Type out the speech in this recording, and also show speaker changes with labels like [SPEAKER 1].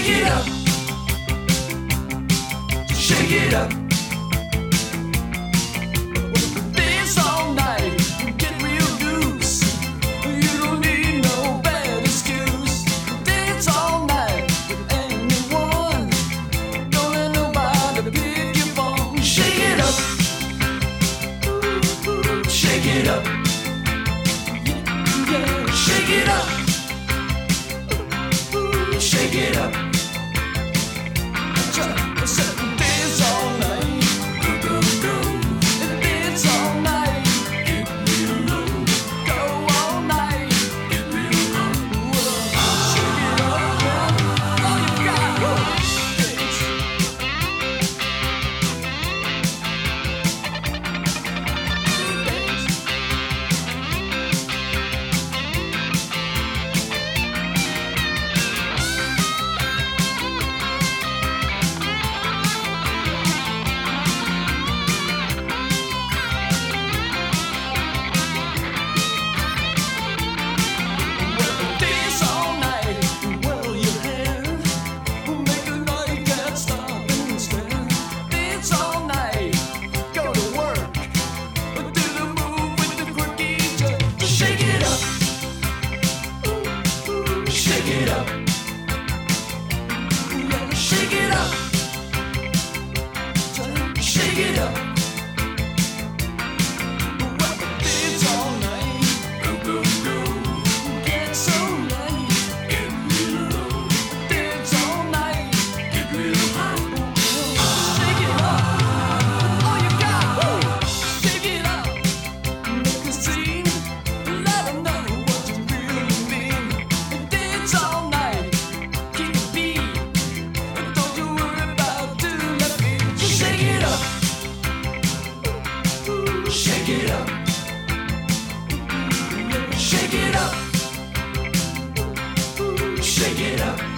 [SPEAKER 1] Shake it up. Shake it up. Dance all night. Get real loose. You don't need no bad excuse. Dance all night with anyone. Don't let nobody pick your phone. Shake it up. Shake it up. Yeah, shake it up. Shake it up. Dance all night. Dance all night. Go all night. Shake it up, yeah. All you got. Dance. Dance all night, whirl your hair. Make the night can't stop and stare. Dance all night, go to work. Do the move with the quirky jerk. Shake it up. Shake it up. Yeah, shake it up. Shake it up. Dance all night. Get so late. Dance all night. Shake it up. All you got. Shake it up. Make a scene. Let 'em know what you really mean. Dance all night. Keep the beat. Don't you worry about doing your feet. Shake it up. Shake it up. Shake it up. Shake it up.